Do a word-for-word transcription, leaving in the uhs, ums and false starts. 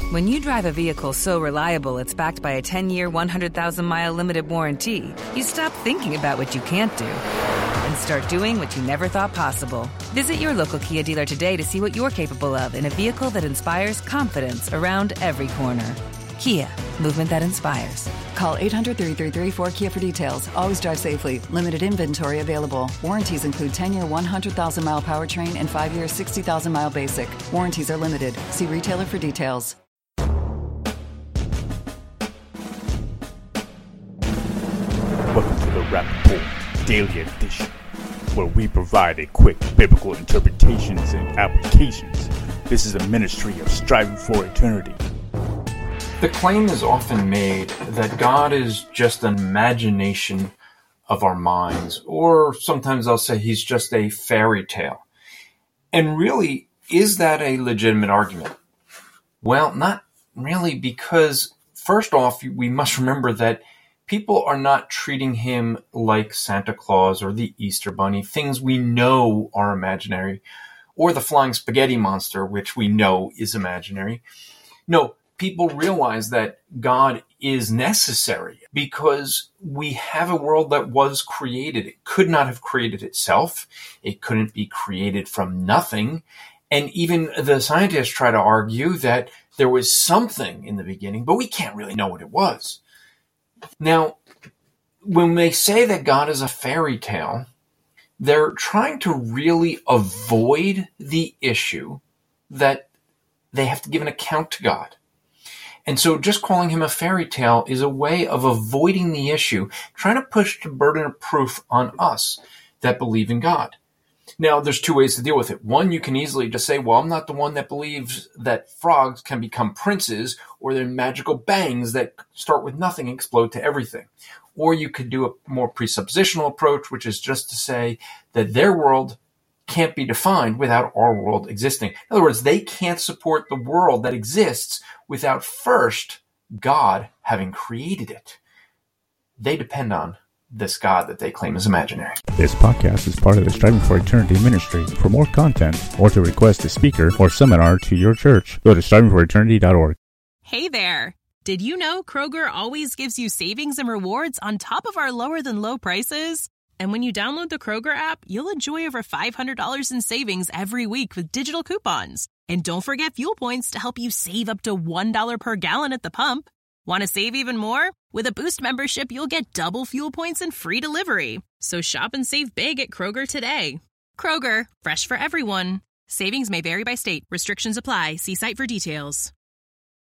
When you drive a vehicle so reliable it's backed by a ten-year, one hundred thousand mile limited warranty, you stop thinking about what you can't do and start doing what you never thought possible. Visit your local Kia dealer today to see what you're capable of in a vehicle that inspires confidence around every corner. Kia, movement that inspires. Call eight hundred, three three three, four K I A for details. Always drive safely. Limited inventory available. Warranties include ten-year, one hundred thousand mile powertrain and five-year, sixty thousand mile basic. Warranties are limited. See retailer for details. Welcome to the Rappaport Daily Edition, where we provide a quick biblical interpretations and applications. This is a ministry of striving for eternity. The claim is often made that God is just an imagination of our minds, or sometimes I'll say he's just a fairy tale. And really, is that a legitimate argument? Well, not really, because first off, we must remember that people are not treating him like Santa Claus or the Easter Bunny, things we know are imaginary, or the flying spaghetti monster, which we know is imaginary. No, people realize that God is necessary because we have a world that was created. It could not have created itself. It couldn't be created from nothing. And even the scientists try to argue that there was something in the beginning, but we can't really know what it was. Now, when they say that God is a fairy tale, they're trying to really avoid the issue that they have to give an account to God. And so just calling him a fairy tale is a way of avoiding the issue, trying to push the burden of proof on us that believe in God. Now, there's two ways to deal with it. One, you can easily just say, well, I'm not the one that believes that frogs can become princes or they're magical bangs that start with nothing and explode to everything. Or you could do a more presuppositional approach, which is just to say that their world can't be defined without our world existing. In other words, they can't support the world that exists without first God having created it. They depend on this God that they claim is imaginary. This podcast is part of the Striving for Eternity ministry. For more content or to request a speaker or seminar to your church, go to striving for eternity dot org. Hey there! Did you know Kroger always gives you savings and rewards on top of our lower than low prices? And when you download the Kroger app, you'll enjoy over five hundred dollars in savings every week with digital coupons. And don't forget fuel points to help you save up to one dollar per gallon at the pump. Want to save even more? With a Boost membership, you'll get double fuel points and free delivery. So shop and save big at Kroger today. Kroger, fresh for everyone. Savings may vary by state. Restrictions apply. See site for details.